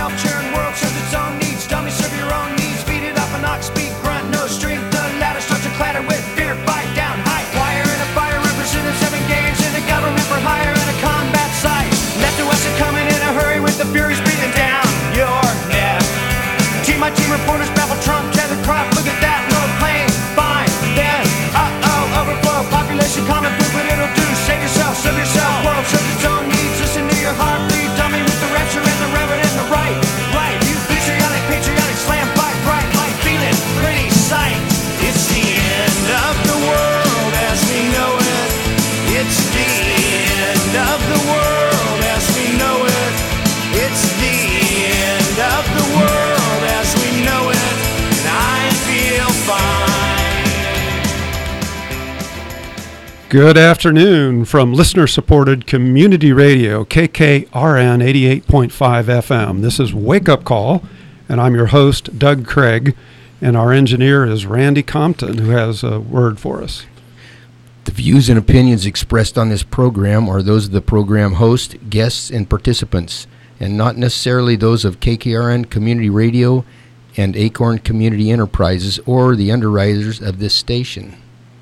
self-churn world serves its own needs. Dummy, serve your own needs. Feed it off an ox, speak, grunt, no strength. The ladder starts to clatter with fear. Fight down, high wire in a fire, representing 7 games in a government for hire in a combat site. Left to west and coming in a hurry with the furies breathing down your neck. Team, my team reporters baffle Trump, tether crop. Look at that low plane. Fine, then overflow. Population common food, but it'll do. Save yourself, serve yourself. World serves its own needs. Listen to your heartbeat. Dummy with the rapture and the reverend and the right. You patriotic, slam, fight, bright light, feeling pretty sight. It's the end of the world as we know it. It's the end of the world as we know it. It's the end of the world as we know it. And I feel fine. Good afternoon from listener-supported community radio, KKRN 88.5 FM. This is Wake Up Call, and I'm your host, Doug Craig, and our engineer is Randy Compton, who has a word for us. The views and opinions expressed on this program are those of the program host, guests, and participants, and not necessarily those of KKRN Community Radio and Acorn Community Enterprises or the underwriters of this station.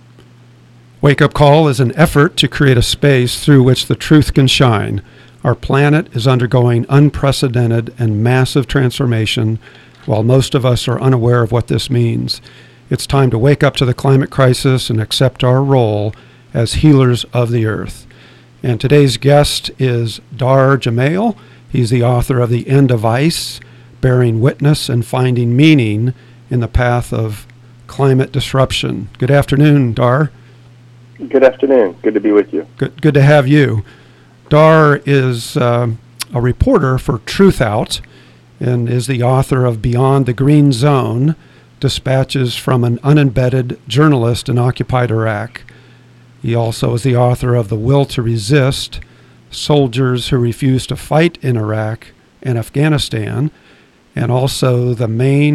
Wake Up Call is an effort to create a space through which the truth can shine. Our planet is undergoing unprecedented and massive transformation, while most of us are unaware of what this means. It's time to wake up to the climate crisis and accept our role as healers of the earth. And today's guest is Dar Jamail. He's the author of The End of Ice, Bearing Witness and Finding Meaning in the Path of Climate Disruption. Good afternoon, Dar. Good afternoon. Good to be with you. Good to have you. Dar is a reporter for Truth Out and is the author of Beyond the Green Zone, Dispatches from an Unembedded Journalist in Occupied Iraq. He also is the author of The Will to Resist, Soldiers Who Refuse to Fight in Iraq and Afghanistan, and also The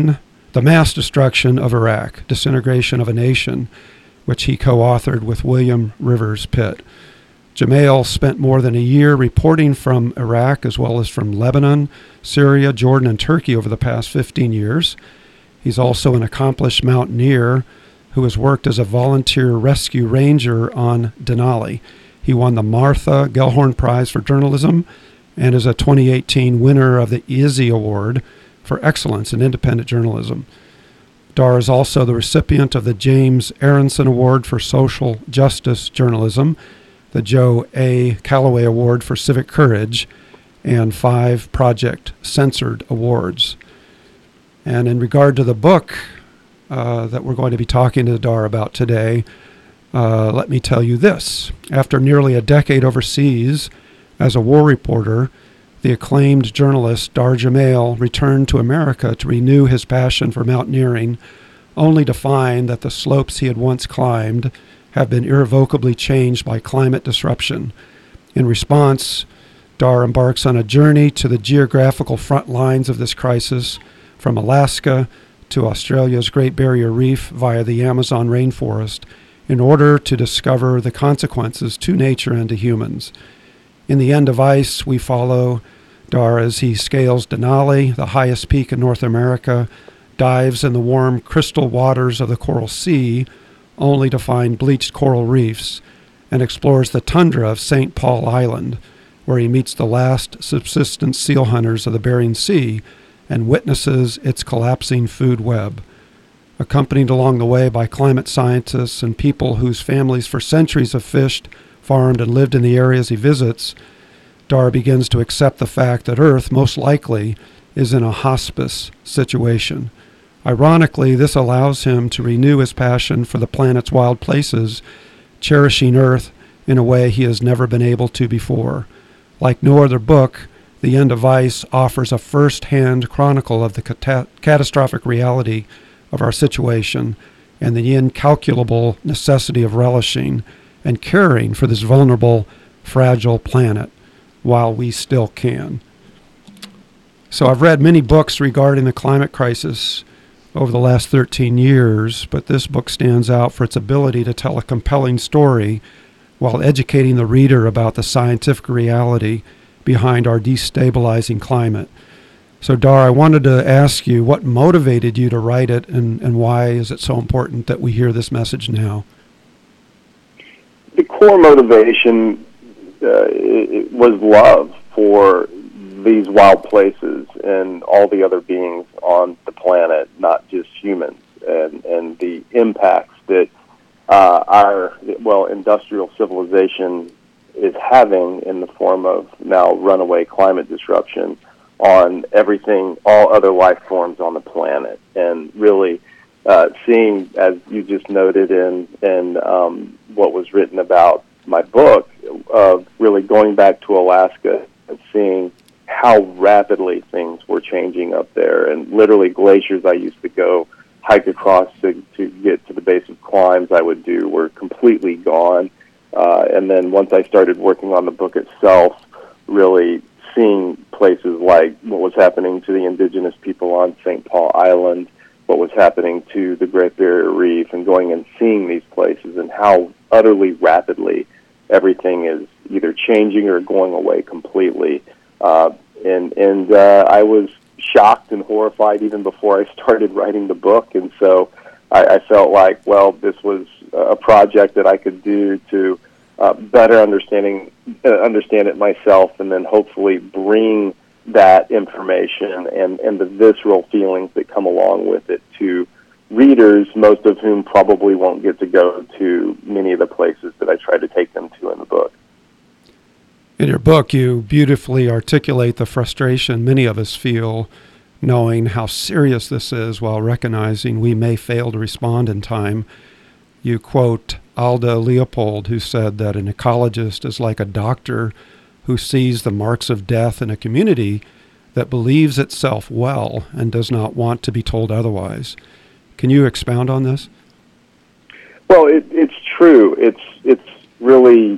Mass Destruction of Iraq, Disintegration of a Nation, which he co-authored with William Rivers Pitt. Jamail spent more than a year reporting from Iraq as well as from Lebanon, Syria, Jordan, and Turkey over the past 15 years. He's also an accomplished mountaineer who has worked as a volunteer rescue ranger on Denali. He won the Martha Gellhorn Prize for Journalism and is a 2018 winner of the Izzy Award for Excellence in Independent Journalism. Dar is also the recipient of the James Aronson Award for Social Justice Journalism, the Joe A. Calloway Award for Civic Courage, and 5 Project Censored Awards. And in regard to the book that we're going to be talking to Dar about today, let me tell you this. After nearly a decade overseas as a war reporter, the acclaimed journalist Dar Jamail returned to America to renew his passion for mountaineering, only to find that the slopes he had once climbed have been irrevocably changed by climate disruption. In response, Dar embarks on a journey to the geographical front lines of this crisis, from Alaska to Australia's Great Barrier Reef via the Amazon rainforest, in order to discover the consequences to nature and to humans. In The End of Ice, we follow Dar as he scales Denali, the highest peak in North America, dives in the warm crystal waters of the Coral Sea, only to find bleached coral reefs, and explores the tundra of St. Paul Island, where he meets the last subsistence seal hunters of the Bering Sea and witnesses its collapsing food web. Accompanied along the way by climate scientists and people whose families for centuries have fished, farmed, and lived in the areas he visits, Dar begins to accept the fact that Earth most likely is in a hospice situation. Ironically, this allows him to renew his passion for the planet's wild places, cherishing Earth in a way he has never been able to before. Like no other book, The End of Ice offers a first-hand chronicle of the catastrophic reality of our situation and the incalculable necessity of relishing and caring for this vulnerable, fragile planet while we still can. So I've read many books regarding the climate crisis over the last 13 years, but this book stands out for its ability to tell a compelling story while educating the reader about the scientific reality behind our destabilizing climate. So, Dar, I wanted to ask you what motivated you to write it, and why is it so important that we hear this message now? The core motivation it was love for these wild places and all the other beings on the planet, not just humans, and the impacts that our industrial civilization is having in the form of now runaway climate disruption on everything, all other life forms on the planet. And really seeing, as you just noted in what was written about my book, of really going back to Alaska and seeing how rapidly things were changing up there. And literally glaciers I used to go hike across to get to the base of climbs I would do were completely gone. And then once I started working on the book itself, really seeing places like what was happening to the indigenous people on St. Paul Island, what was happening to the Great Barrier Reef, and going and seeing these places and how utterly rapidly everything is either changing or going away completely. And I was shocked and horrified even before I started writing the book. And so I felt like, well, this was a project that I could do to better understand it myself, and then hopefully bring that information and the visceral feelings that come along with it to readers, most of whom probably won't get to go to many of the places that I try to take them to in the book. In your book, you beautifully articulate the frustration many of us feel knowing how serious this is while recognizing we may fail to respond in time. You quote Alda Leopold, who said that an ecologist is like a doctor who sees the marks of death in a community that believes itself well and does not want to be told otherwise. Can you expound on this? Well, it's true. It's really,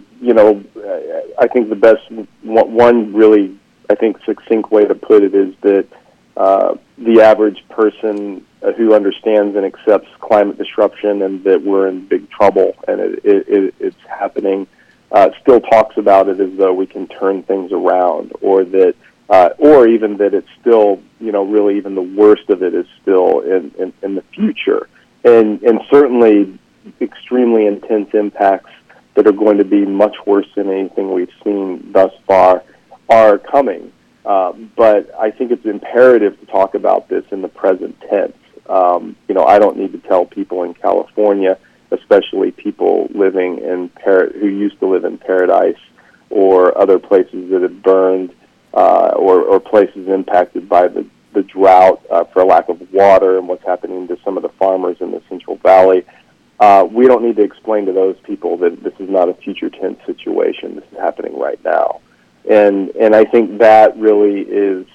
I think the best one really, I think, succinct way to put it is that the average person who understands and accepts climate disruption and that we're in big trouble and it's happening still talks about it as though we can turn things around, or that, or even that it's still, really even the worst of it is still in the future, and certainly extremely intense impacts that are going to be much worse than anything we've seen thus far are coming. But I think it's imperative to talk about this in the present tense. I don't need to tell people in California, especially people living in who used to live in Paradise or other places that have burned, or places impacted by the drought for lack of water and what's happening to some of the farmers in the Central Valley. We don't need to explain to those people that this is not a future tense situation. This is happening right now. And I think that really is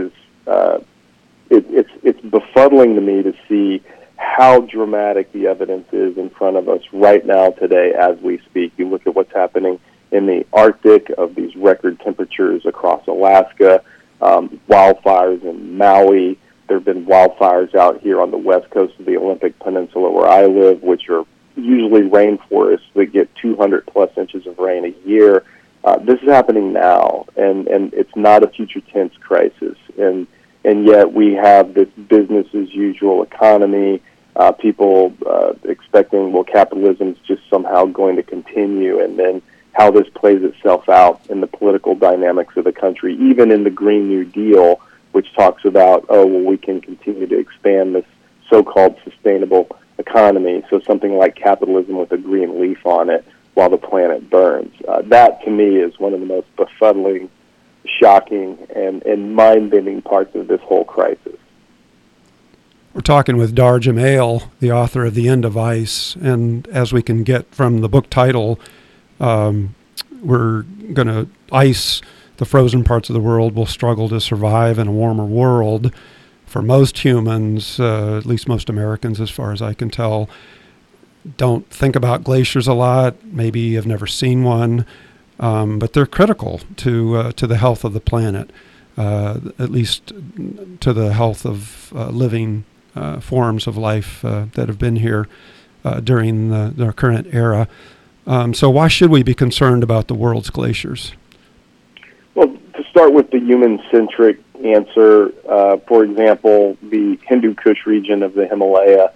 it's befuddling to me to see how dramatic the evidence is in front of us right now today as we speak. You look at what's happening in the Arctic, of these record temperatures across Alaska, wildfires in Maui. There have been wildfires out here on the west coast of the Olympic Peninsula where I live, which are usually rainforests that get 200 plus inches of rain a year. This is happening now, and it's not a future tense crisis. And yet we have this business as usual economy, people expecting, well, capitalism is just somehow going to continue, and then how this plays itself out in the political dynamics of the country, even in the Green New Deal, which talks about, we can continue to expand this so-called sustainable economy, so something like capitalism with a green leaf on it while the planet burns. That, to me, is one of the most befuddling, shocking, and mind-bending parts of this whole crisis. We're talking with Dar Jamail, the author of The End of Ice, and as we can get from the book title, we're going to ice the frozen parts of the world will struggle to survive in a warmer world. For most humans, at least most Americans, as far as I can tell, don't think about glaciers a lot, maybe have never seen one, but they're critical to the health of the planet, at least to the health of living forms of life that have been here during the current era. So why should we be concerned about the world's glaciers? Well, to start with the human-centric answer. For example, the Hindu Kush region of the Himalaya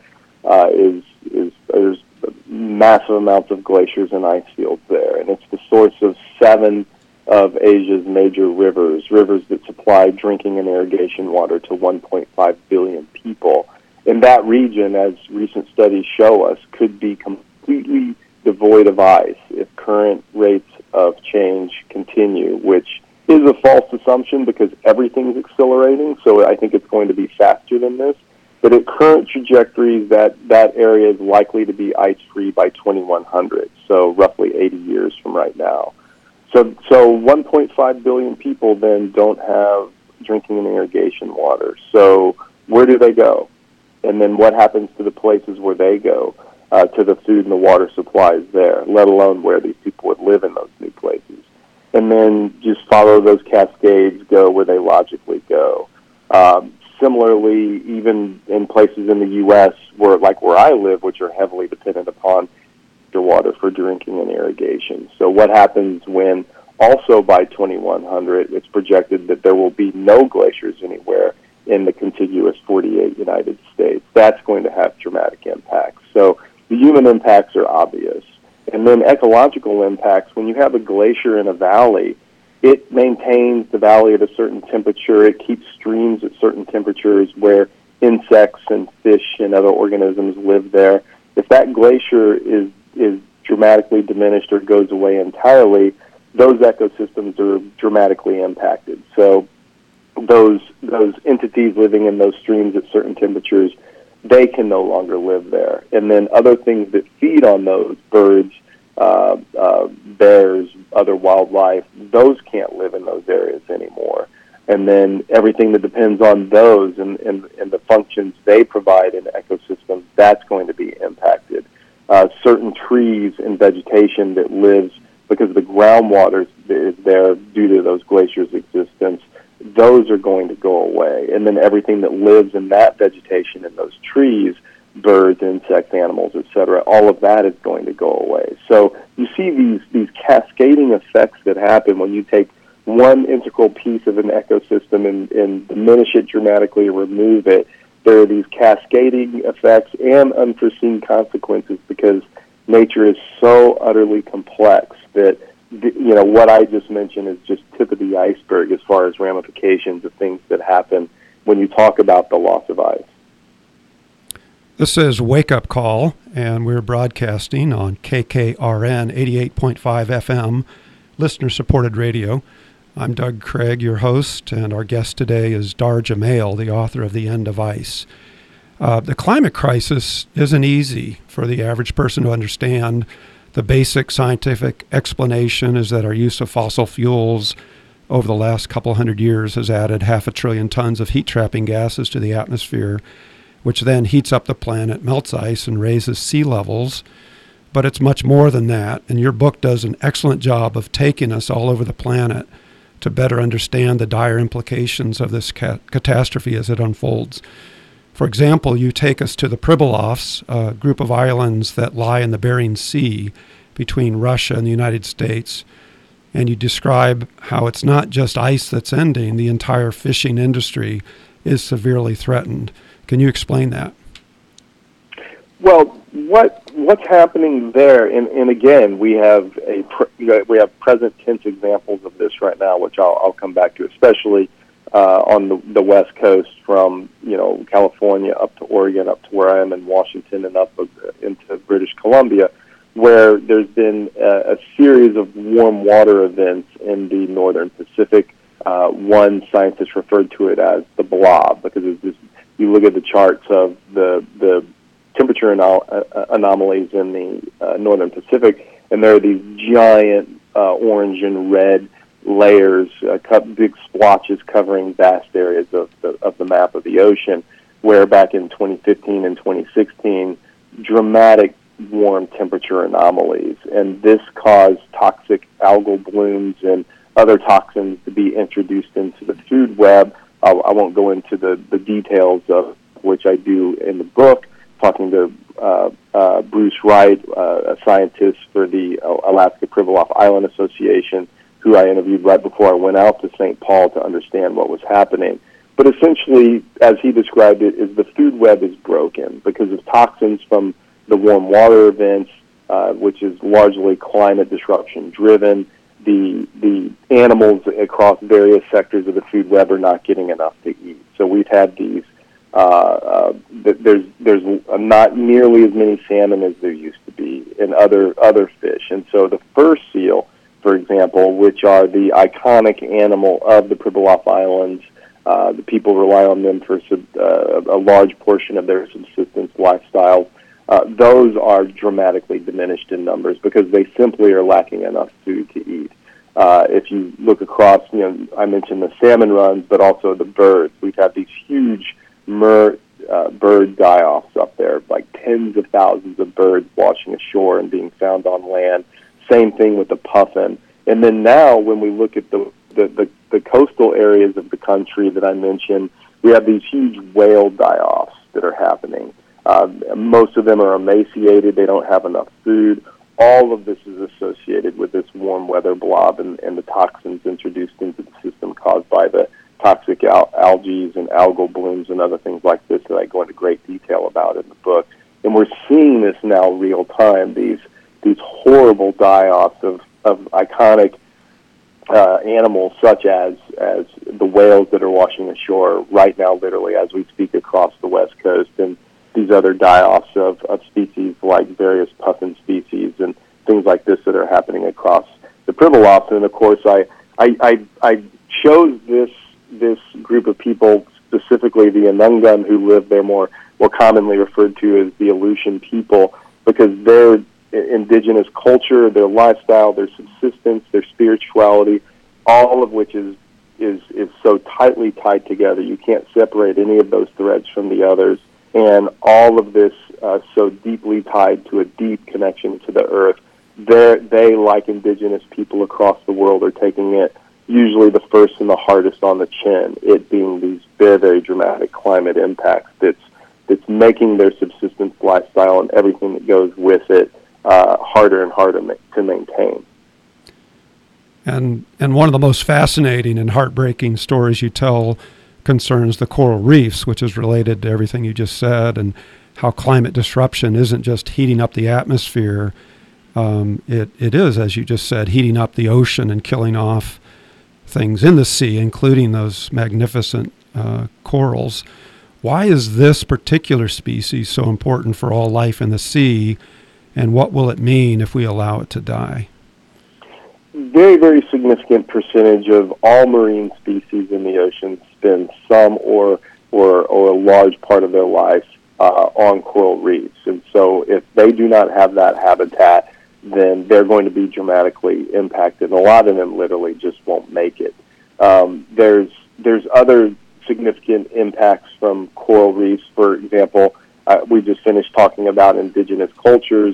there's massive amounts of glaciers and ice fields there, and it's the source of 7 of Asia's major rivers that supply drinking and irrigation water to 1.5 billion people. And that region, as recent studies show us, could be completely devoid of ice if current rates of change continue, which is a false assumption because everything's accelerating, so I think it's going to be faster than this. But at current trajectories, that area is likely to be ice-free by 2100, so roughly 80 years from right now. So 1.5 billion people then don't have drinking and irrigation water. So where do they go? And then what happens to the places where they go, to the food and the water supplies there, let alone where these people would live in those new places? And then just follow those cascades, go where they logically go. Similarly, even in places in the U.S. where I live, which are heavily dependent upon water for drinking and irrigation. So what happens when also by 2100 it's projected that there will be no glaciers anywhere in the contiguous 48 United States? That's going to have dramatic impacts. So the human impacts are obvious. And then ecological impacts, when you have a glacier in a valley, it maintains the valley at a certain temperature. It keeps streams at certain temperatures where insects and fish and other organisms live there. If that glacier is dramatically diminished or goes away entirely, those ecosystems are dramatically impacted. So those entities living in those streams at certain temperatures, they can no longer live there. And then other things that feed on those, birds, bears, other wildlife, those can't live in those areas anymore. And then everything that depends on those and the functions they provide in ecosystems, that's going to be impacted. Certain trees and vegetation that lives because the groundwater is there due to those glaciers' existence, those are going to go away. And then everything that lives in that vegetation and those trees, birds, insects, animals, etc., all of that is going to go away. So you see these cascading effects that happen when you take one integral piece of an ecosystem and diminish it dramatically or remove it. There are these cascading effects and unforeseen consequences because nature is so utterly complex that what I just mentioned is just tip of the iceberg as far as ramifications of things that happen when you talk about the loss of ice. This is Wake Up Call, and we're broadcasting on KKRN 88.5 FM, listener-supported radio. I'm Doug Craig, your host, and our guest today is Dar Jamail, the author of The End of Ice. The climate crisis isn't easy for the average person to understand. The basic scientific explanation is that our use of fossil fuels over the last couple hundred years has added 500 billion tons of heat-trapping gases to the atmosphere, which then heats up the planet, melts ice, and raises sea levels. But it's much more than that, and your book does an excellent job of taking us all over the planet to better understand the dire implications of this catastrophe as it unfolds. For example, you take us to the Pribilofs, a group of islands that lie in the Bering Sea between Russia and the United States, and you describe how it's not just ice that's ending, the entire fishing industry is severely threatened. Can you explain that? Well, what's happening there, and again, we have present tense examples of this right now, which I'll come back to, especially on the West Coast, from California up to Oregon, up to where I am in Washington, and up into British Columbia, where there's been a series of warm water events in the northern Pacific. One scientist referred to it as the blob, because it's just, you look at the charts of the temperature anomalies in the northern Pacific, and there are these giant orange and red layers, big splotches covering vast areas of the map of the ocean, where back in 2015 and 2016, dramatic warm temperature anomalies, and this caused toxic algal blooms and other toxins to be introduced into the food web. I won't go into the details of which I do in the book, talking to Bruce Wright, a scientist for the Alaska Pribilof Island Association, who I interviewed right before I went out to St. Paul to understand what was happening. But essentially, as he described it, is the food web is broken because of toxins from the warm water events, which is largely climate disruption driven. The animals across various sectors of the food web are not getting enough to eat. So we've had these. There's not nearly as many salmon as there used to be, and other fish. And so the fur seal, for example, which are the iconic animal of the Pribilof Islands, the people rely on them for a large portion of their subsistence lifestyle. Those are dramatically diminished in numbers because they simply are lacking enough food to eat. If you look across, I mentioned the salmon runs, but also the birds. We've had these huge bird die-offs up there, like tens of thousands of birds washing ashore and being found on land. Same thing with the puffin. And then now, when we look at the coastal areas of the country that I mentioned, we have these huge whale die-offs that are happening. Most of them are emaciated. They don't have enough food. All of this is associated with this warm weather blob and the toxins introduced into the system caused by the toxic algae and algal blooms and other things like this that I go into great detail about in the book. And we're seeing this now real time, these horrible die-offs of iconic animals such as the whales that are washing ashore right now, literally, as we speak across the West Coast, and these other die-offs of species like various puffin species and things like this that are happening across the Pribilof. And of course, I chose this group of people, specifically the Anungun, who live there, more commonly referred to as the Aleutian people, because their indigenous culture, their lifestyle, their subsistence, their spirituality, all of which is so tightly tied together. You can't separate any of those threads from the others. And all of this so deeply tied to a deep connection to the earth. They, like indigenous people across the world, are taking it usually the first and the hardest on the chin, it being these very, very dramatic climate impacts that's making their subsistence lifestyle and everything that goes with it harder and harder to maintain. And one of the most fascinating and heartbreaking stories you tell concerns the coral reefs, which is related to everything you just said, and how climate disruption isn't just heating up the atmosphere. It is, as you just said, heating up the ocean and killing off things in the sea, including those magnificent corals. Why is this particular species so important for all life in the sea, and what will it mean if we allow it to die? Very, very significant percentage of all marine species in the ocean spend some or a large part of their life on coral reefs. And so if they do not have that habitat, then they're going to be dramatically impacted. And a lot of them literally just won't make it. There's other significant impacts from coral reefs. For example, we just finished talking about indigenous cultures.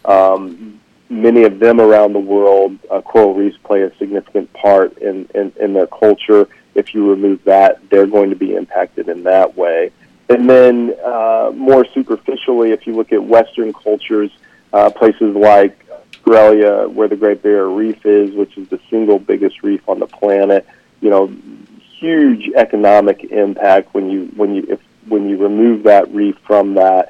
Many of them around the world, coral reefs play a significant part in their culture. If you remove that, they're going to be impacted in that way. And then more superficially, if you look at Western cultures, places like Australia, where the Great Barrier Reef is, which is the single biggest reef on the planet, huge economic impact when you remove that reef from that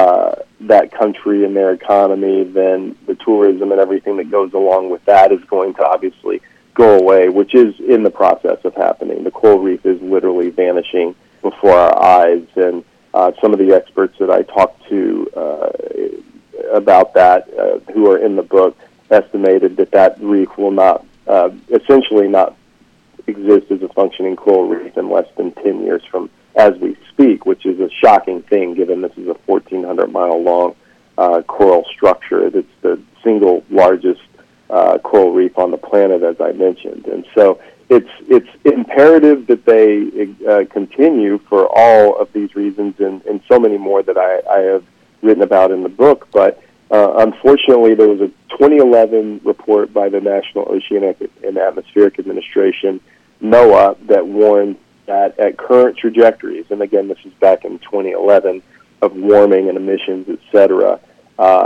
country and their economy, then the tourism and everything that goes along with that is going to obviously go away, which is in the process of happening. The coral reef is literally vanishing before our eyes, and some of the experts that I talked to about that, who are in the book, estimated that reef will not, essentially not exist as a functioning coral reef in less than 10 years from as we speak, which is a shocking thing given this is a 1,400-mile long coral structure. It's the single largest coral reef on the planet, as I mentioned. And so it's imperative that they continue for all of these reasons and so many more that I have written about in the book. But unfortunately, there was a 2011 report by the National Oceanic and Atmospheric Administration, NOAA, that warned that at current trajectories, and again, this is back in 2011, of warming and emissions, et cetera,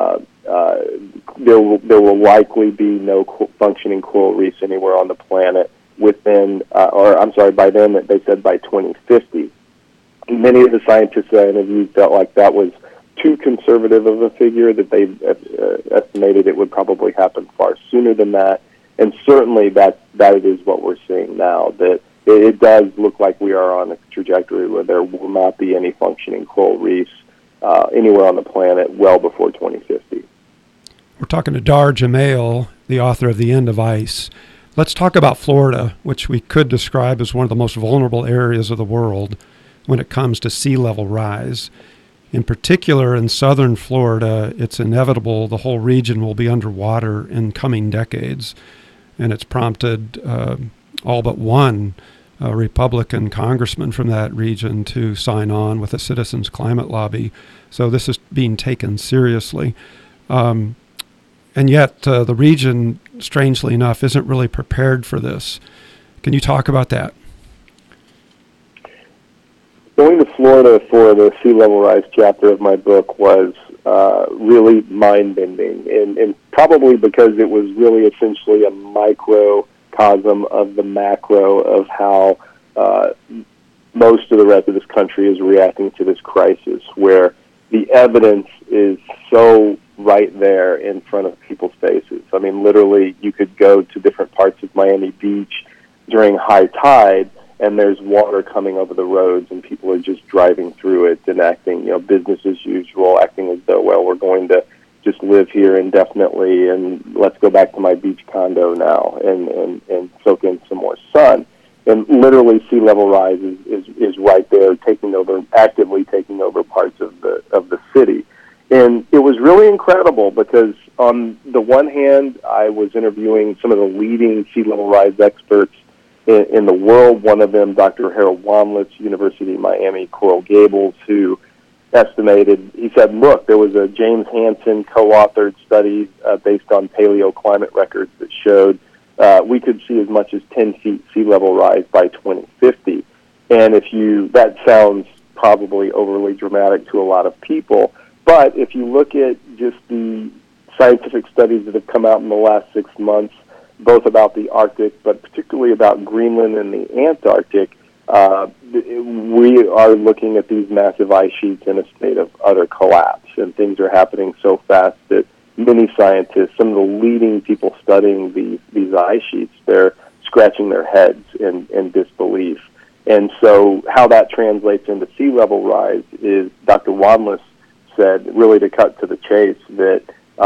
there will likely be no functioning coral reefs anywhere on the planet within, by then they said by 2050. Many of the scientists I interviewed felt like that was too conservative of a figure, that they estimated it would probably happen far sooner than that. And certainly that is what we're seeing now, that it does look like we are on a trajectory where there will not be any functioning coral reefs anywhere on the planet well before 2050. We're talking to Dar Jamail, the author of The End of Ice. Let's talk about Florida, which we could describe as one of the most vulnerable areas of the world when it comes to sea level rise. In particular, in southern Florida, it's inevitable the whole region will be underwater in coming decades, and it's prompted all but one Republican congressman from that region to sign on with a citizens' climate lobby. So this is being taken seriously. And yet the region, strangely enough, isn't really prepared for this. Can you talk about that? Going to Florida for the sea level rise chapter of my book was really mind-bending, and probably because it was really essentially a microcosm of the macro of how most of the rest of this country is reacting to this crisis, where the evidence is so right there in front of people's faces. I mean, literally, you could go to different parts of Miami Beach during high tide, and there's water coming over the roads, and people are just driving through it and acting, business as usual, acting as though, well, we're going to just live here indefinitely, and let's go back to my beach condo now and soak in some more sun. And literally, sea level rise is right there, actively taking over parts of the city. And it was really incredible because, on the one hand, I was interviewing some of the leading sea level rise experts in the world. One of them, Dr. Harold Wanlitz, University of Miami, Coral Gables, who estimated, he said, look, there was a James Hansen co-authored study based on paleoclimate records that showed we could see as much as 10 feet sea level rise by 2050. And that sounds probably overly dramatic to a lot of people, but if you look at just the scientific studies that have come out in the last 6 months, both about the Arctic, but particularly about Greenland and the Antarctic, we are looking at these massive ice sheets in a state of utter collapse, and things are happening so fast that many scientists, some of the leading people studying these ice sheets, they're scratching their heads in disbelief. And so how that translates into sea level rise is, Dr. Wanlitz said, really to cut to the chase, that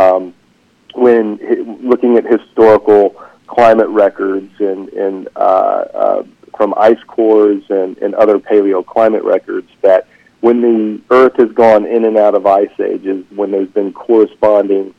when looking at historical climate records and from ice cores and other paleoclimate records, that when the Earth has gone in and out of ice ages, when there's been corresponding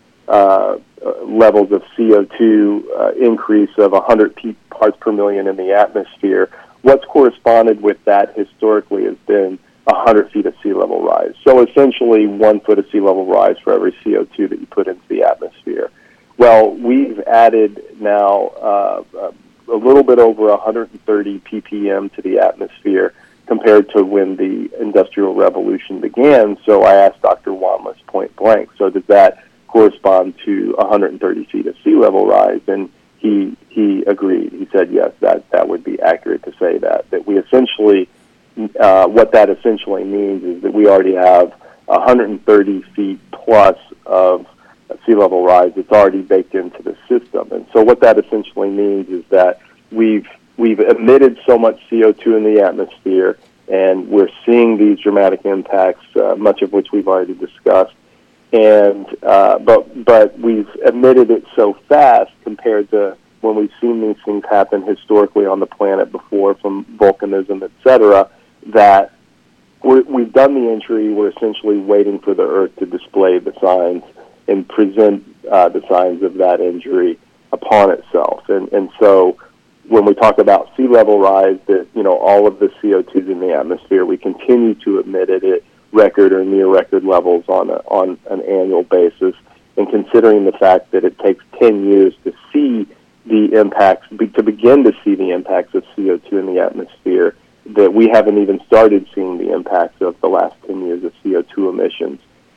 levels of CO2 increase of 100 parts per million in the atmosphere, what's corresponded with that historically has been 100 feet of sea level rise. So essentially 1 foot of sea level rise for every CO2 that you put into the atmosphere. Well, we've added now a little bit over 130 ppm to the atmosphere compared to when the Industrial Revolution began. So I asked Dr. Wanlitz point blank, so does that correspond to 130 feet of sea level rise? And he agreed. He said, yes, that would be accurate to say that we essentially, what that essentially means is that we already have 130 feet plus of sea level rise that's already baked into the system. And so what that essentially means is that we've emitted so much CO2 in the atmosphere, and we're seeing these dramatic impacts, much of which we've already discussed. And but we've emitted it so fast compared to when we've seen these things happen historically on the planet before, from volcanism, etc., that we've done the injury. We're essentially waiting for the Earth to display the signs and present the signs of that injury upon itself. And so when we talk about sea level rise, that all of the CO2 in the atmosphere, we continue to emit it at record or near record levels on an annual basis. And considering the fact that it takes 10 years to see the impacts, to begin to see the impacts of CO2 in the atmosphere, that we haven't even started seeing the impacts of the last 10 years of CO2 emissions.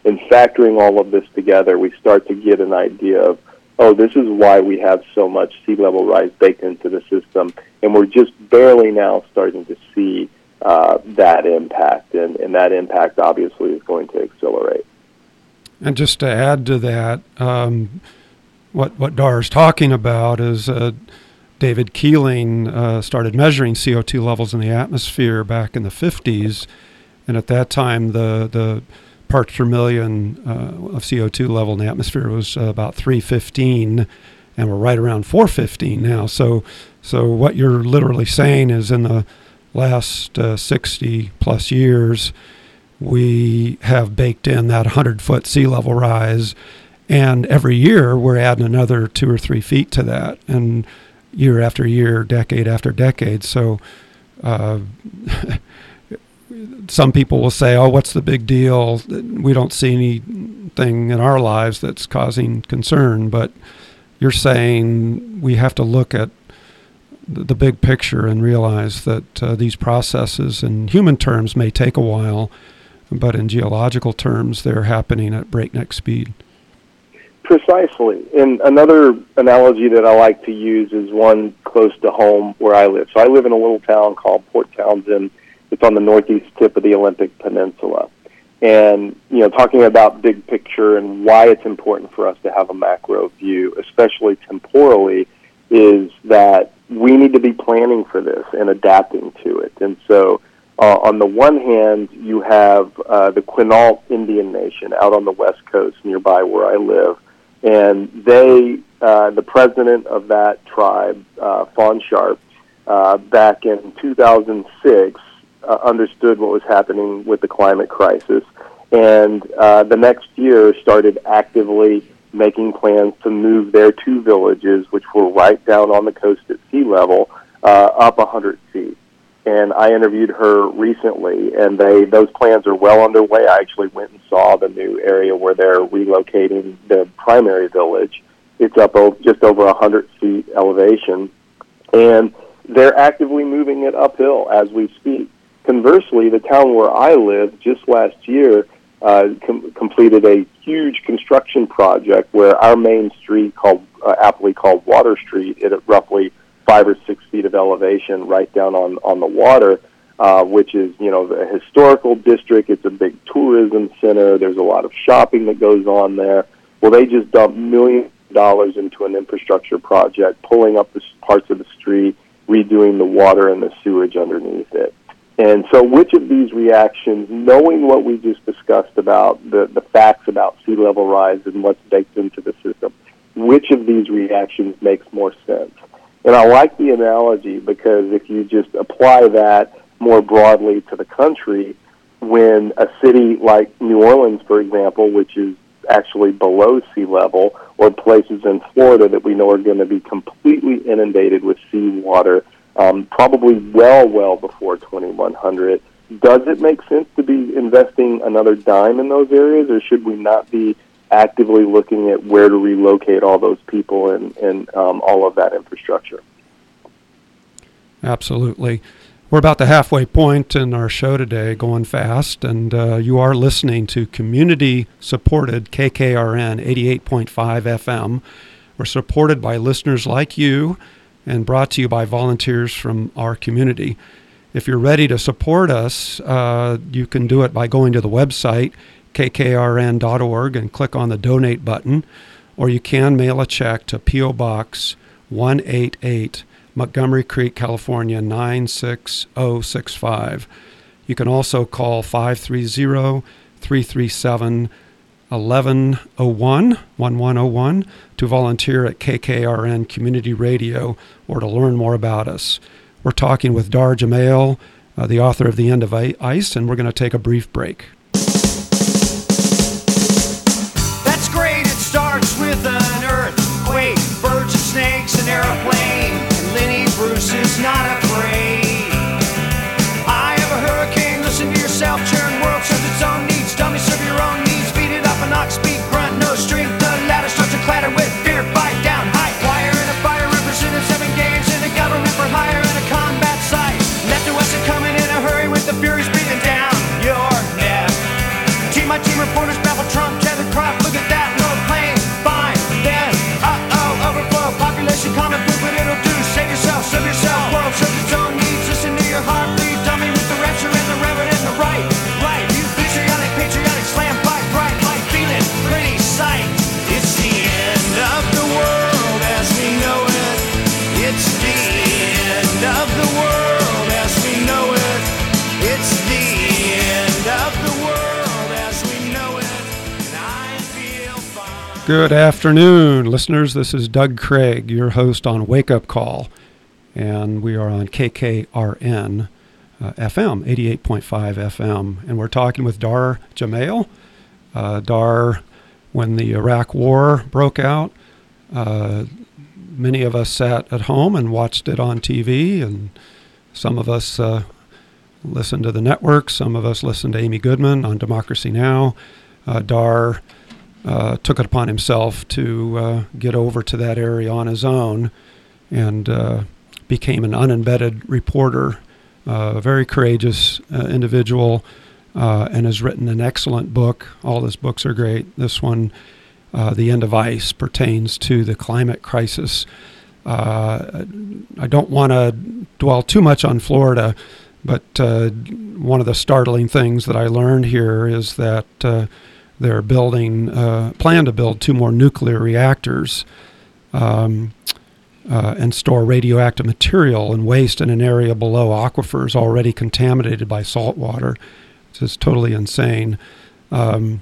And factoring all of this together, we start to get an idea of, oh, this is why we have so much sea level rise baked into the system, and we're just barely now starting to see that impact, and that impact obviously is going to accelerate. And just to add to that, what Dar is talking about is David Keeling started measuring CO2 levels in the atmosphere back in the 50s, and at that time the parts per million of CO2 level in the atmosphere was about 315, and we're right around 415 now. So what you're literally saying is in the last 60 plus years, we have baked in that 100-foot sea level rise, and every year we're adding another 2 or 3 feet to that, and year after year, decade after decade. So some people will say, oh, what's the big deal? We don't see anything in our lives that's causing concern. But you're saying we have to look at the big picture and realize that these processes in human terms may take a while, but in geological terms, they're happening at breakneck speed. Precisely. And another analogy that I like to use is one close to home where I live. So I live in a little town called Port Townsend. It's on the northeast tip of the Olympic Peninsula. And, talking about big picture and why it's important for us to have a macro view, especially temporally, is that we need to be planning for this and adapting to it. And so on the one hand, you have the Quinault Indian Nation out on the west coast nearby where I live. And they, the president of that tribe, Fawn Sharp, back in 2006, understood what was happening with the climate crisis. And the next year started actively making plans to move their 2 villages, which were right down on the coast at sea level, up 100 feet. And I interviewed her recently, and those plans are well underway. I actually went and saw the new area where they're relocating the primary village. It's up just over 100 feet elevation, and they're actively moving it uphill as we speak. Conversely, the town where I live just last year completed a huge construction project where our main street, aptly called Water Street, at roughly 5 or 6 feet of elevation right down on the water, which is, a historical district. It's a big tourism center. There's a lot of shopping that goes on there. Well, they just dumped millions of dollars into an infrastructure project, pulling up the parts of the street, redoing the water and the sewage underneath it. And so which of these reactions, knowing what we just discussed about the facts about sea level rise and what's baked into the system, which of these reactions makes more sense? And I like the analogy because if you just apply that more broadly to the country, when a city like New Orleans, for example, which is actually below sea level, or places in Florida that we know are going to be completely inundated with seawater, probably well before 2100, does it make sense to be investing another dime in those areas, or should we not be actively looking at where to relocate all those people and all of that infrastructure? Absolutely. We're about the halfway point in our show today, going fast, and you are listening to community-supported KKRN 88.5 FM. We're supported by listeners like you and brought to you by volunteers from our community. If you're ready to support us, you can do it by going to the website, kkrn.org, and click on the donate button, or you can mail a check to P.O. Box 188, Montgomery Creek, California 96065. You can also call 530-337-1101 to volunteer at KKRN Community Radio or to learn more about us. We're talking with Dar Jamail, the author of The End of Ice, and we're going to take a brief break. That's great, it starts with an earthquake, birds and snakes, an airplane, and Lenny Bruce is not afraid. I have a hurricane, listen to yourself, churn, world serves its own needs, dummy serve your own needs, beat it up an ox, speak, grunt, no strength, the ladder starts to clatter with fear, bite down, high wire and a fire, represented 7 games in a government for hire and a combat site, left to us are coming in a hurry with the furies breathing down your neck. Good afternoon, listeners. This is Doug Craig, your host on Wake Up Call, and we are on KKRN FM, 88.5 FM, and we're talking with Dar Jamail. Dar, when the Iraq War broke out, many of us sat at home and watched it on TV, and some of us listened to the network, some of us listened to Amy Goodman on Democracy Now! Dar took it upon himself to get over to that area on his own and became an unembedded reporter, a very courageous individual, and has written an excellent book. All his books are great. This one, The End of Ice, pertains to the climate crisis. I don't want to dwell too much on Florida, but one of the startling things that I learned here is that they're plan to build 2 more nuclear reactors and store radioactive material and waste in an area below aquifers already contaminated by salt water. It's just totally insane. And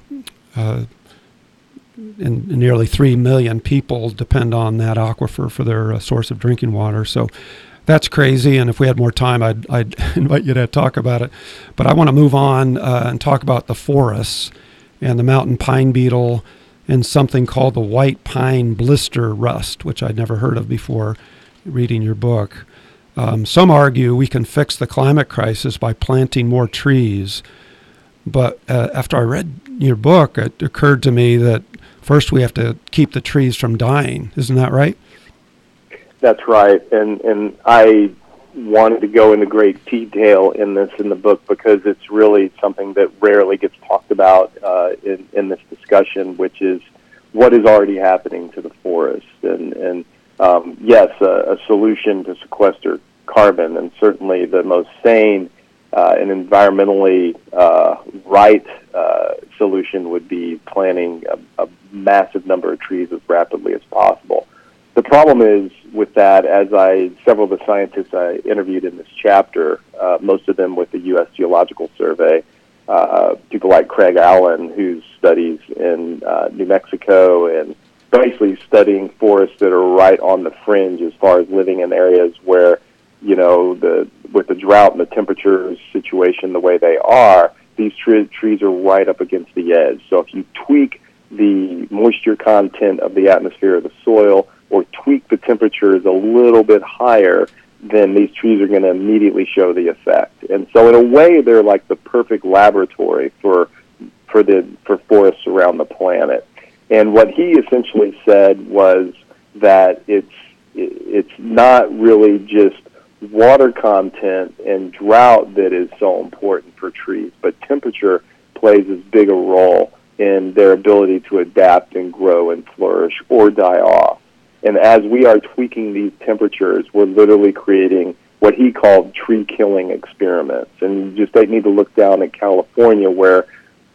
nearly 3 million people depend on that aquifer for their source of drinking water. So that's crazy, and if we had more time, I'd invite you to talk about it. But I want to move on and talk about the forests and the mountain pine beetle and something called the white pine blister rust, which I'd never heard of before reading your book. Some argue we can fix the climate crisis by planting more trees. But after I read your book, it occurred to me that first we have to keep the trees from dying. Isn't that right? That's right. And I wanted to go into great detail in the book because it's really something that rarely gets talked about in this discussion, which is what is already happening to the forest. And yes, a solution to sequester carbon, and certainly the most sane and environmentally right solution would be planting a massive number of trees as rapidly as possible. The problem is with that, as several of the scientists I interviewed in this chapter, most of them with the U.S. Geological Survey, people like Craig Allen, who studies in New Mexico and basically studying forests that are right on the fringe as far as living in areas where, with the drought and the temperature situation the way they are, these trees are right up against the edge. So if you tweak the moisture content of the atmosphere of the soil or tweak the temperatures a little bit higher, then these trees are going to immediately show the effect. And so in a way, they're like the perfect laboratory for forests around the planet. And what he essentially said was that it's not really just water content and drought that is so important for trees, but temperature plays as big a role in their ability to adapt and grow and flourish or die off. And as we are tweaking these temperatures, we're literally creating what he called tree-killing experiments. And you just need to look down at California, where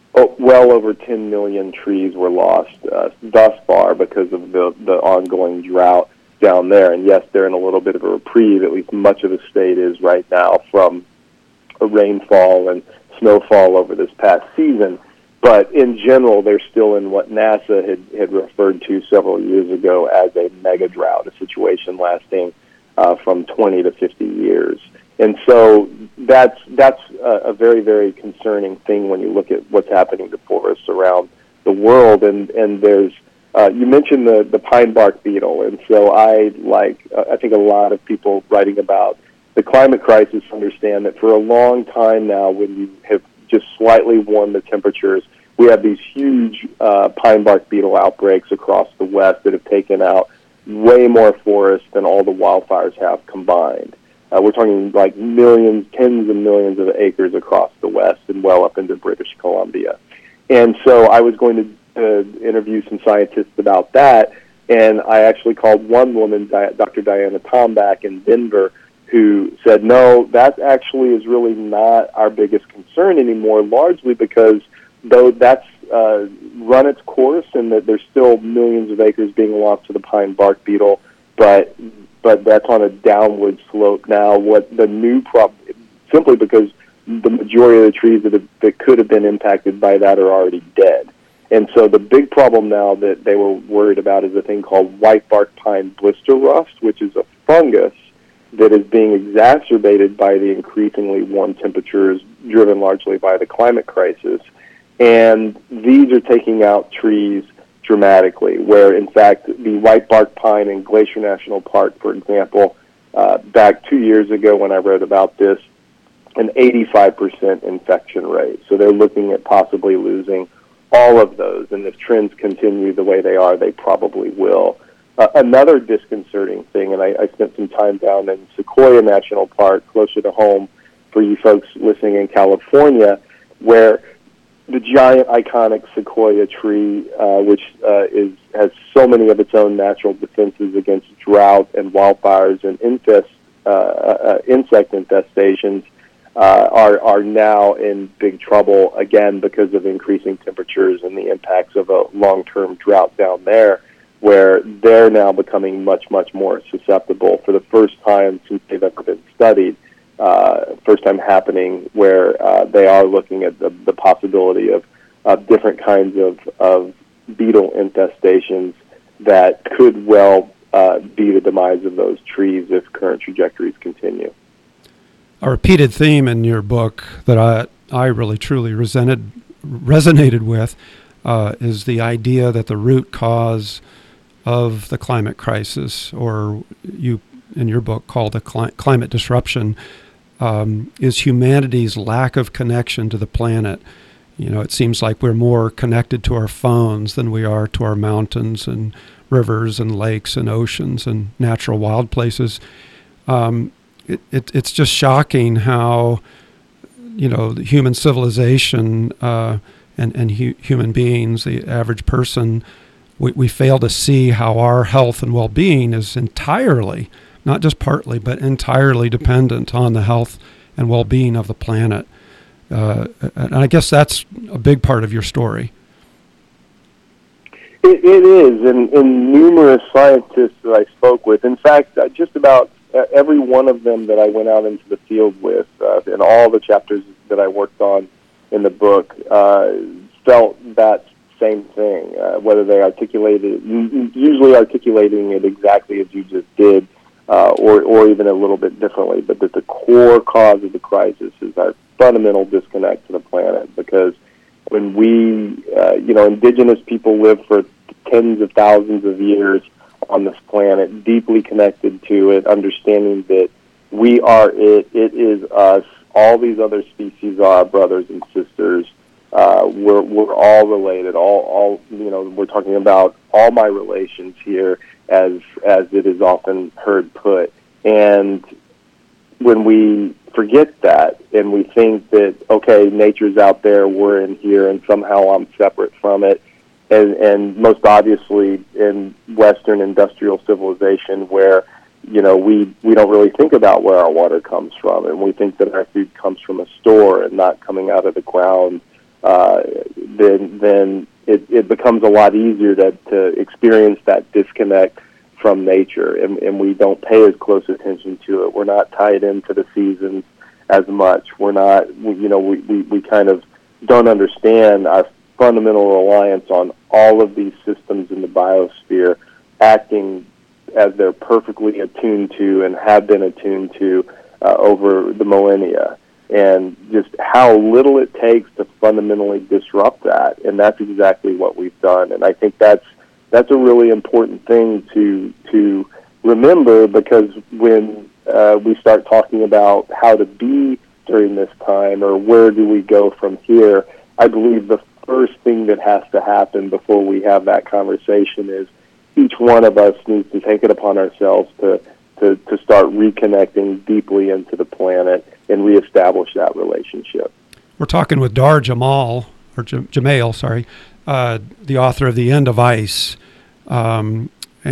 well over 10 million trees were lost thus far because of the ongoing drought down there. And yes, they're in a little bit of a reprieve, at least much of the state is right now, from a rainfall and snowfall over this past season. But in general, they're still in what NASA had referred to several years ago as a mega drought, a situation lasting from 20 to 50 years. And so that's a very, very concerning thing when you look at what's happening to forests around the world. And there's you mentioned the pine bark beetle, and so I think a lot of people writing about the climate crisis understand that for a long time now, when you have just slightly warmed the temperatures, we have these huge pine bark beetle outbreaks across the West that have taken out way more forests than all the wildfires have combined. We're talking like millions, tens of millions of acres across the West and well up into British Columbia. And so I was going to interview some scientists about that, and I actually called one woman, Dr. Diana Tombak in Denver, who said, no, that actually is really not our biggest concern anymore, largely because though that's run its course and that there's still millions of acres being lost to the pine bark beetle, but that's on a downward slope now. What the new problem, simply because the majority of the trees that could have been impacted by that are already dead. And so the big problem now that they were worried about is a thing called white bark pine blister rust, which is a fungus that is being exacerbated by the increasingly warm temperatures driven largely by the climate crisis. And these are taking out trees dramatically, where, in fact, the white bark pine in Glacier National Park, for example, back 2 years ago when I wrote about this, an 85% infection rate. So they're looking at possibly losing all of those. And if trends continue the way they are, they probably will. Another disconcerting thing, and I spent some time down in Sequoia National Park, closer to home for you folks listening in California, where the giant iconic sequoia tree, which has so many of its own natural defenses against drought and wildfires and insect infestations, are now in big trouble again because of increasing temperatures and the impacts of a long-term drought down there, where they're now becoming much, much more susceptible for the first time since they've ever been studied. First time happening where they are looking at the possibility of different kinds of beetle infestations that could well be the demise of those trees if current trajectories continue. A repeated theme in your book that I really truly resonated with is the idea that the root cause of the climate crisis, or you in your book call the climate disruption, is humanity's lack of connection to the planet. You know, it seems like we're more connected to our phones than we are to our mountains and rivers and lakes and oceans and natural wild places. It's just shocking how, you know, the human civilization and human beings, the average person, we fail to see how our health and well-being is entirely, not just partly, but entirely dependent on the health and well-being of the planet. And I guess that's a big part of your story. It is, and numerous scientists that I spoke with, in fact, just about every one of them that I went out into the field with, in all the chapters that I worked on in the book, felt that same thing, whether they usually articulating it exactly as you just did, or even a little bit differently, but that the core cause of the crisis is our fundamental disconnect to the planet. Because when we, indigenous people live for tens of thousands of years on this planet, deeply connected to it, understanding that we are it is us, all these other species are our brothers and sisters. We're all related. All we're talking about all my relations here, as it is often heard put. And when we forget that and we think that, okay, nature's out there, we're in here, and somehow I'm separate from it, and most obviously in Western industrial civilization, where we don't really think about where our water comes from, and we think that our food comes from a store and not coming out of the ground, then it becomes a lot easier to experience that disconnect from nature, and we don't pay as close attention to it. We're not tied into the seasons as much. We're not, we kind of don't understand our fundamental reliance on all of these systems in the biosphere acting as they're perfectly attuned to and have been attuned to over the millennia, and just how little it takes to fundamentally disrupt that. And that's exactly what we've done. And I think that's a really important thing to remember, because when we start talking about how to be during this time, or where do we go from here, I believe the first thing that has to happen before we have that conversation is each one of us needs to take it upon ourselves to start reconnecting deeply into the planet and reestablish that relationship. We're talking with Dar Jamail, the author of The End of Ice. I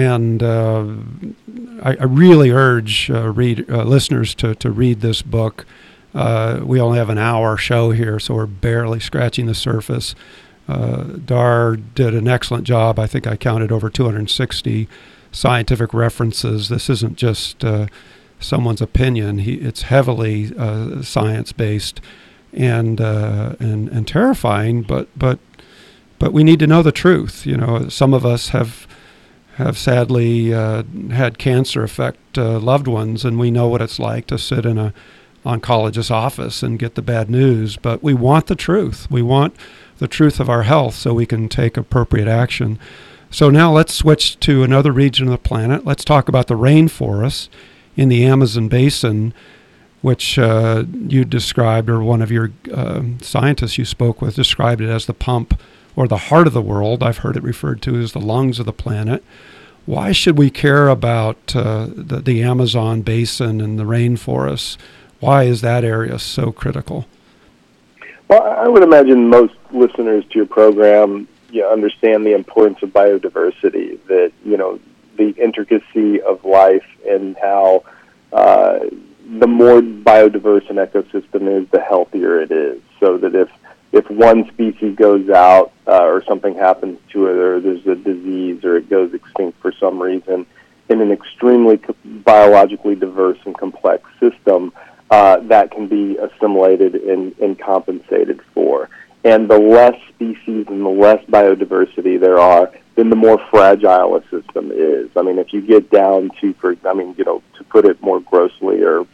really urge listeners to read this book. We only have an hour show here, so we're barely scratching the surface. Dar did an excellent job. I think I counted over 260 scientific references. This isn't just someone's opinion. It's heavily science-based and terrifying, but But we need to know the truth. You know, some of us have sadly had cancer affect loved ones, and we know what it's like to sit in a oncologist's office and get the bad news. But we want the truth. We want the truth of our health so we can take appropriate action. So now let's switch to another region of the planet. Let's talk about the rainforests in the Amazon basin, which you described, or one of your scientists you spoke with described it as the pump or the heart of the world. I've heard it referred to as the lungs of the planet. Why should we care about the Amazon basin and the rainforests? Why is that area so critical? Well, I would imagine most listeners to your program understand the importance of biodiversity, that, the intricacy of life and how the more biodiverse an ecosystem is, the healthier it is. So that if one species goes out or something happens to it, or there's a disease or it goes extinct for some reason, in an extremely biologically diverse and complex system, that can be assimilated and compensated for. And the less species and the less biodiversity there are, then the more fragile a system is. I mean, if you get down to, to put it more grossly or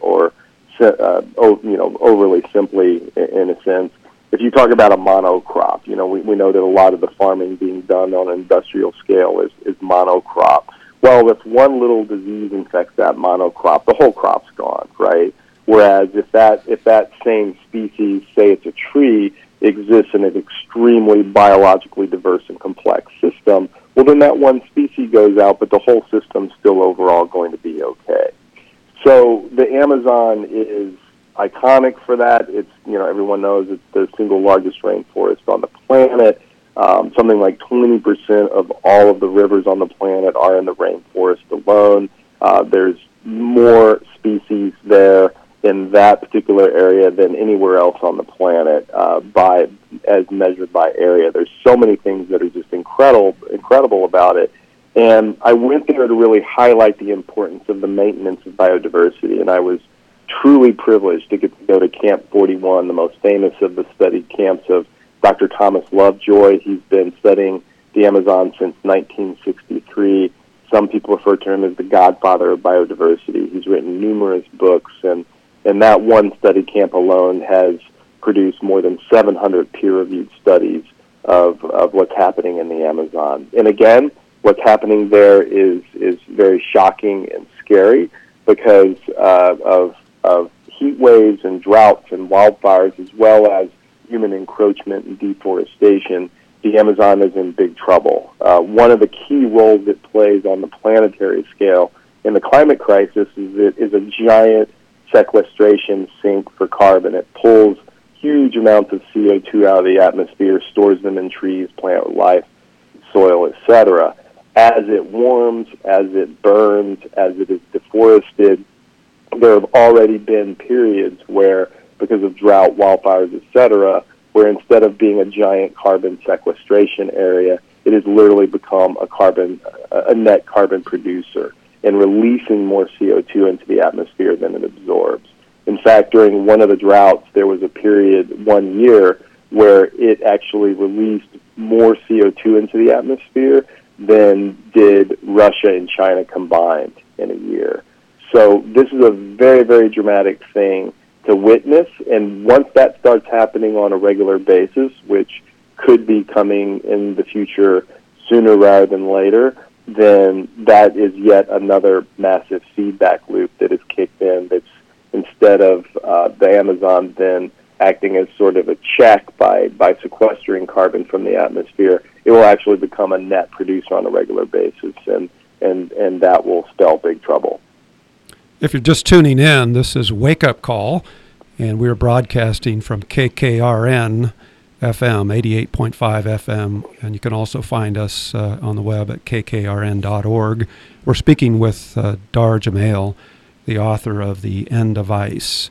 overly simply in a sense, if you talk about a monocrop, we know that a lot of the farming being done on an industrial scale is monocrop. Well, if one little disease infects that monocrop, the whole crop's gone, right? Whereas if that same species, say it's a tree, exists in an extremely biologically diverse and complex system, well, then that one species goes out, but the whole system's still overall going to be okay. So the Amazon is iconic for that. It's, everyone knows it's the single largest rainforest on the planet. Something like 20% of all of the rivers on the planet are in the rainforest alone. There's more species there in that particular area than anywhere else on the planet, as measured by area. There's so many things that are just incredible about it. And I went there to really highlight the importance of the maintenance of biodiversity, and I was truly privileged to get to go to Camp 41, the most famous of the studied camps of Dr. Thomas Lovejoy. He's been studying the Amazon since 1963. Some people refer to him as the godfather of biodiversity. He's written numerous books, and that one study camp alone has produced more than 700 peer-reviewed studies of what's happening in the Amazon. And again, what's happening there is very shocking and scary because of heat waves and droughts and wildfires, as well as human encroachment and deforestation. The Amazon is in big trouble. One of the key roles it plays on the planetary scale in the climate crisis is a giant sequestration sink for carbon. It pulls huge amounts of CO2 out of the atmosphere, stores them in trees, plant life, soil, etc. As it warms, as it burns, as it is deforested, there have already been periods where, because of drought, wildfires, etc., where instead of being a giant carbon sequestration area, it has literally become a net carbon producer and releasing more CO2 into the atmosphere than it absorbs. In fact, during one of the droughts, there was a period, 1 year, where it actually released more CO2 into the atmosphere than did Russia and China combined in a year. So this is a very, very dramatic thing to witness, and once that starts happening on a regular basis, which could be coming in the future sooner rather than later, then that is yet another massive feedback loop that is kicked in. That's instead of the Amazon then acting as sort of a check by sequestering carbon from the atmosphere, it will actually become a net producer on a regular basis, and that will spell big trouble. If you're just tuning in, this is Wake Up Call, and we're broadcasting from KKRN FM, 88.5 FM, and you can also find us on the web at kkrn.org. We're speaking with Dar Jamail, the author of The End of Ice.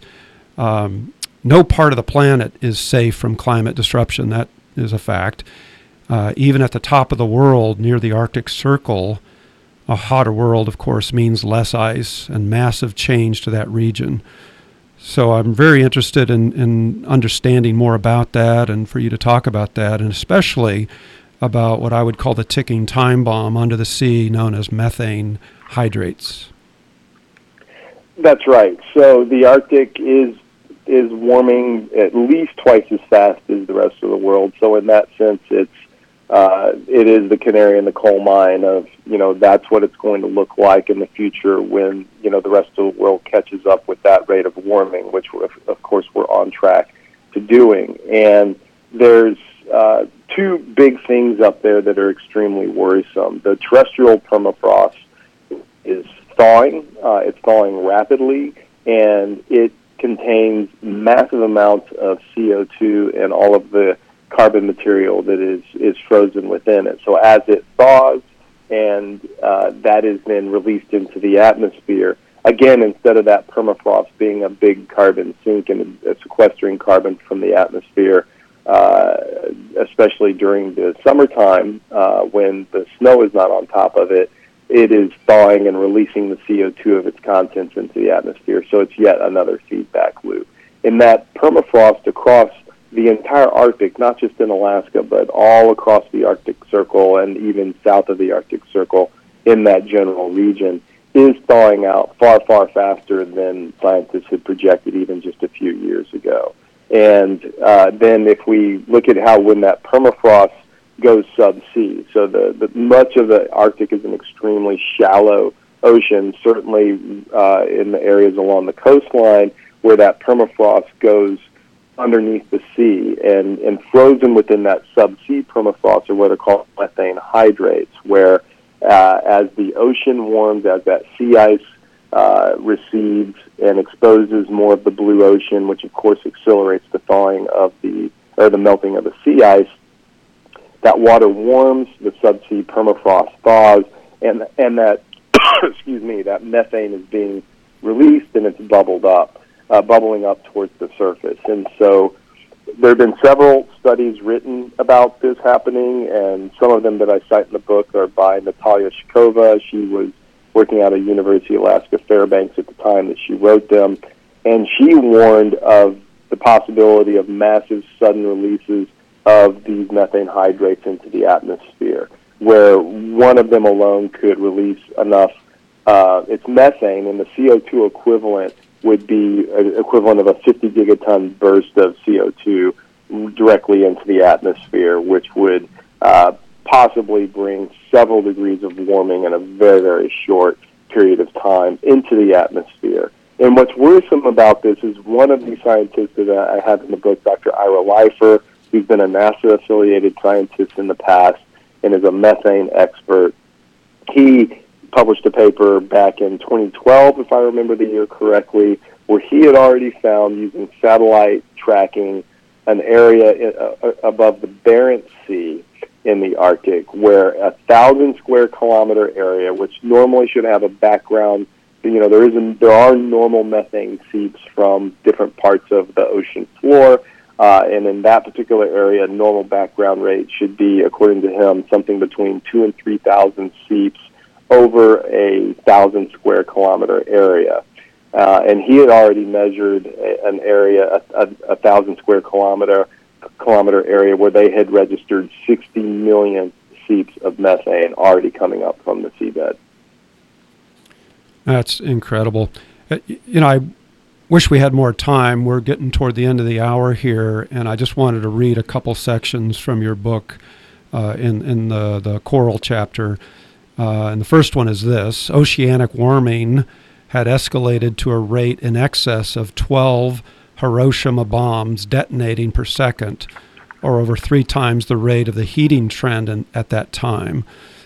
No part of the planet is safe from climate disruption. That is a fact. Even at the top of the world, near the Arctic Circle, a hotter world, of course, means less ice and massive change to that region. So I'm very interested in understanding more about that and for you to talk about that, and especially about what I would call the ticking time bomb under the sea known as methane hydrates. That's right. So the Arctic is warming at least twice as fast as the rest of the world. So in that sense, it is the canary in the coal mine of, that's what it's going to look like in the future when, the rest of the world catches up with that rate of warming, which, of course, we're on track to doing. And there's two big things up there that are extremely worrisome. The terrestrial permafrost is thawing. It's thawing rapidly, and it contains massive amounts of CO2 and all of the carbon material that is frozen within it. So as it thaws and that is then released into the atmosphere, again, instead of that permafrost being a big carbon sink and sequestering carbon from the atmosphere, especially during the summertime when the snow is not on top of it, it is thawing and releasing the CO2 of its contents into the atmosphere. So it's yet another feedback loop. In that permafrost across the entire Arctic, not just in Alaska, but all across the Arctic Circle and even south of the Arctic Circle in that general region, is thawing out far, far faster than scientists had projected even just a few years ago. And then if we look at how when that permafrost goes subsea, so the much of the Arctic is an extremely shallow ocean, certainly in the areas along the coastline where that permafrost goes underneath the sea, and frozen within that subsea permafrost are what are called methane hydrates, where as the ocean warms, as that sea ice recedes and exposes more of the blue ocean, which of course accelerates the thawing of the melting of the sea ice, that water warms, the subsea permafrost thaws, and that that methane is being released and it's bubbling up towards the surface. And so there have been several studies written about this happening, and some of them that I cite in the book are by Natalia Shkova. She was working out of University of Alaska Fairbanks at the time that she wrote them, and she warned of the possibility of massive sudden releases of these methane hydrates into the atmosphere, where one of them alone could release enough. It's methane, and the CO2 equivalent would be equivalent of a 50 gigaton burst of CO2 directly into the atmosphere, which would possibly bring several degrees of warming in a very, very short period of time into the atmosphere. And what's worrisome about this is one of the scientists that I have in the book, Dr. Ira Leifer, who's been a NASA-affiliated scientist in the past and is a methane expert. He published a paper back in 2012, if I remember the year correctly, where he had already found, using satellite tracking, an area above the Barents Sea in the Arctic where 1,000 square kilometer area, which normally should have a background, there are normal methane seeps from different parts of the ocean floor, and in that particular area, normal background rate should be, according to him, something between 2,000 and 3,000 seeps over a 1,000 square kilometer area. And he had already measured an area, a 1,000 square kilometer area where they had registered 60 million seeps of methane already coming up from the seabed. That's incredible. I wish we had more time. We're getting toward the end of the hour here, and I just wanted to read a couple sections from your book in the coral chapter. And the first one is this: oceanic warming had escalated to a rate in excess of 12 Hiroshima bombs detonating per second, or over 3 times the rate of the heating trend at that time.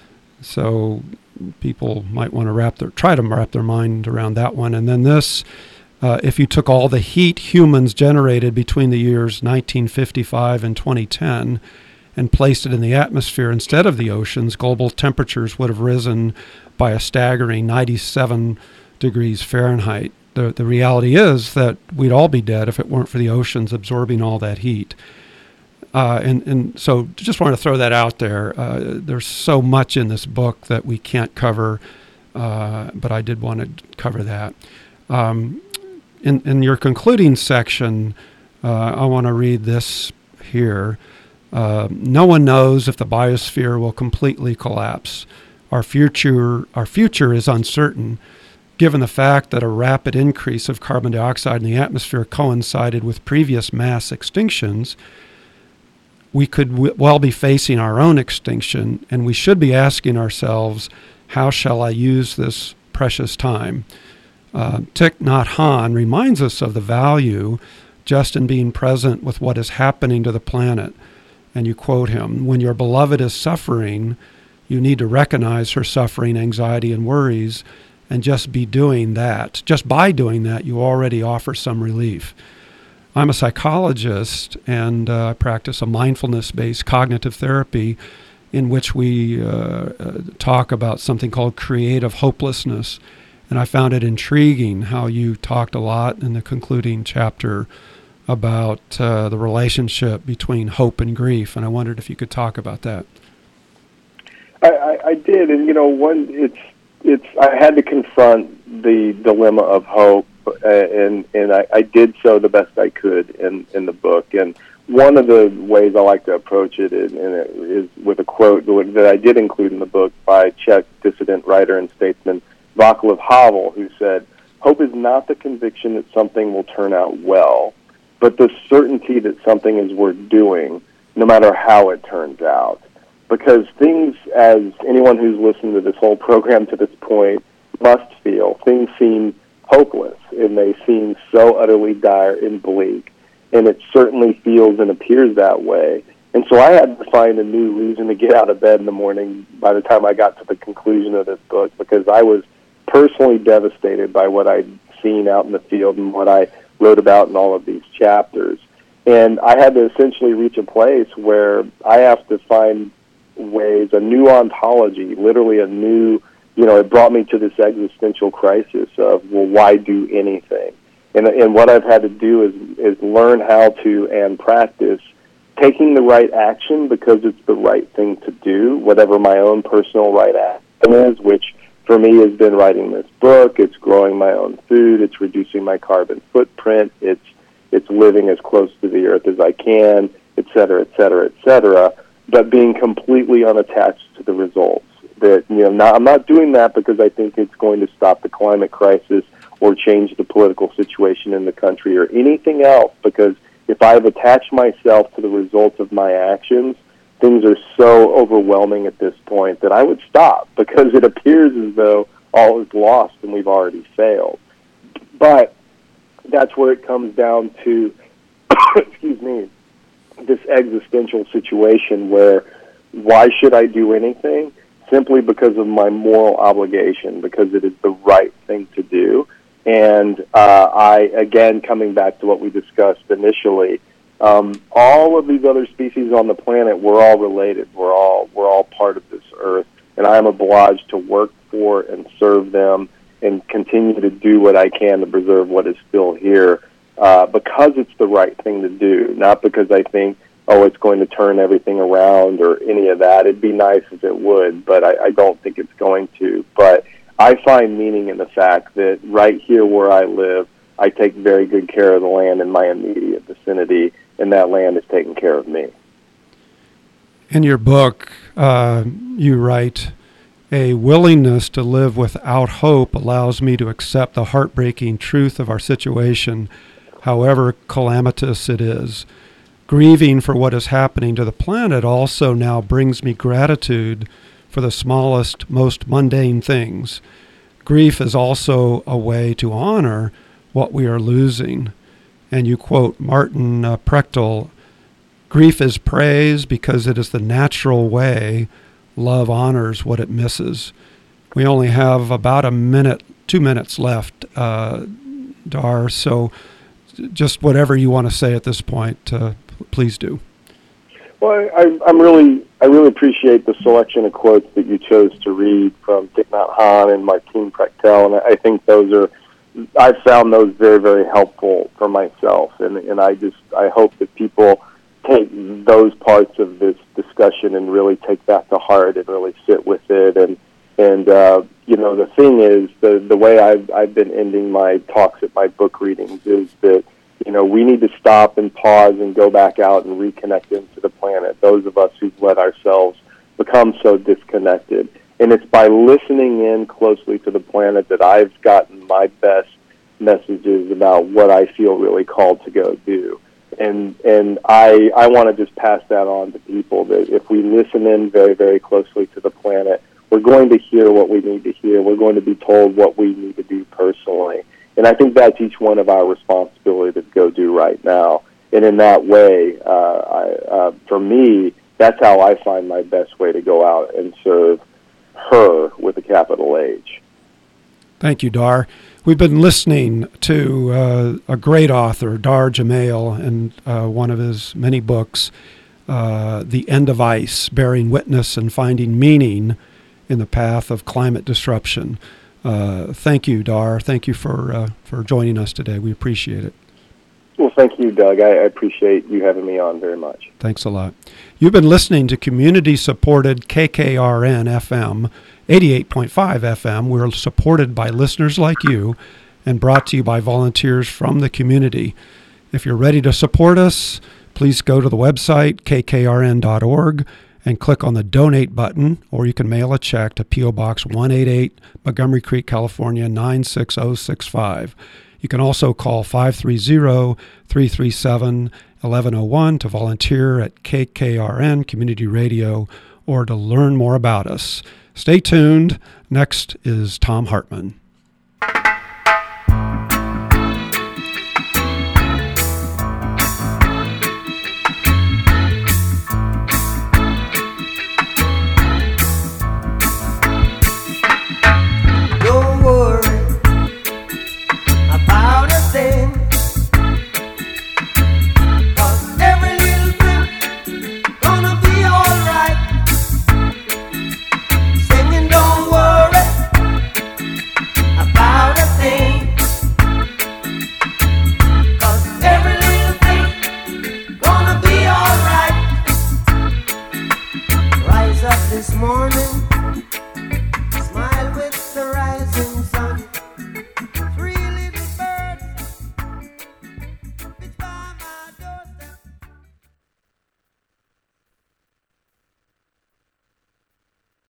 So people might want to try to wrap their mind around that one. And then this, if you took all the heat humans generated between the years 1955 and 2010 and placed it in the atmosphere instead of the oceans, global temperatures would have risen by a staggering 97 degrees Fahrenheit. The reality is that we'd all be dead if it weren't for the oceans absorbing all that heat. And so just wanted to throw that out there. There's so much in this book that we can't cover, but I did want to cover that. In your concluding section, I want to read this here. No one knows if the biosphere will completely collapse. Our future is uncertain, given the fact that a rapid increase of carbon dioxide in the atmosphere coincided with previous mass extinctions. We could well be facing our own extinction, and we should be asking ourselves, how shall I use this precious time? Thich Nhat Hanh reminds us of the value just in being present with what is happening to the planet. And you quote him, "When your beloved is suffering, you need to recognize her suffering, anxiety, and worries, and just by doing that, you already offer some relief." I'm a psychologist, and I practice a mindfulness-based cognitive therapy in which we talk about something called creative hopelessness. And I found it intriguing how you talked a lot in the concluding chapter about the relationship between hope and grief, and I wondered if you could talk about that. I did, and I had to confront the dilemma of hope, and I did so the best I could in the book. And one of the ways I like to approach it is with a quote that I did include in the book by Czech dissident writer and statesman Václav Havel, who said, "Hope is not the conviction that something will turn out well, but the certainty that something is worth doing, no matter how it turns out." Because things, as anyone who's listened to this whole program to this point must feel, things seem hopeless, and they seem so utterly dire and bleak, and it certainly feels and appears that way. And so I had to find a new reason to get out of bed in the morning by the time I got to the conclusion of this book, because I was personally devastated by what I'd seen out in the field and what I wrote about in all of these chapters. And I had to essentially reach a place where I have to find ways, a new ontology, literally a new, it brought me to this existential crisis of, well, why do anything? And what I've had to do is learn how to and practice taking the right action because it's the right thing to do, whatever my own personal right action is, which for me has been writing this book, it's growing my own food, it's reducing my carbon footprint, it's living as close to the earth as I can, et cetera, et cetera, et cetera, but being completely unattached to the results. That, I'm not doing that because I think it's going to stop the climate crisis or change the political situation in the country or anything else, because if I've attached myself to the results of my actions, things are so overwhelming at this point that I would stop, because it appears as though all is lost and we've already failed. But that's where it comes down to, excuse me, this existential situation where why should I do anything? Simply because of my moral obligation, because it is the right thing to do. And I, again, coming back to what we discussed initially, all of these other species on the planet, we're all related. We're all part of this earth, and I am obliged to work for and serve them and continue to do what I can to preserve what is still here, because it's the right thing to do, not because I think, it's going to turn everything around or any of that. It'd be nice if it would, but I don't think it's going to. But I find meaning in the fact that right here where I live, I take very good care of the land in my immediate vicinity, and that land is taking care of me. In your book, you write, "A willingness to live without hope allows me to accept the heartbreaking truth of our situation, however calamitous it is. Grieving for what is happening to the planet also now brings me gratitude for the smallest, most mundane things. Grief is also a way to honor what we are losing." And you quote Martin Prechtel, "Grief is praise because it is the natural way love honors what it misses." We only have about 2 minutes left, Dar, so just whatever you want to say at this point, please do. Well, I really appreciate the selection of quotes that you chose to read from Thich Nhat Hanh and Martin Prechtel, and I think I've found those very, very helpful for myself, and I hope that people take those parts of this discussion and really take that to heart and really sit with it. And the thing is, the way I've been ending my talks at my book readings is that we need to stop and pause and go back out and reconnect into the planet, those of us who've let ourselves become so disconnected. And it's by listening in closely to the planet that I've gotten my best messages about what I feel really called to go do. And I want to just pass that on to people, that if we listen in very, very closely to the planet, we're going to hear what we need to hear. We're going to be told what we need to do personally. And I think that's each one of our responsibility to go do right now. And in that way, for me, that's how I find my best way to go out and serve her with a capital H. Thank you, Dar. We've been listening to a great author, Dar Jamail, and one of his many books, The End of Ice, Bearing Witness and Finding Meaning in the Path of Climate Disruption. Thank you, Dar. Thank you for joining us today. We appreciate it. Well, thank you, Doug. I appreciate you having me on very much. Thanks a lot. You've been listening to community-supported KKRN FM, 88.5 FM. We're supported by listeners like you and brought to you by volunteers from the community. If you're ready to support us, please go to the website, kkrn.org, and click on the donate button, or you can mail a check to P.O. Box 188, Montgomery Creek, California, 96065. You can also call 530-337-1101 to volunteer at KKRN Community Radio or to learn more about us. Stay tuned. Next is Thom Hartmann. This morning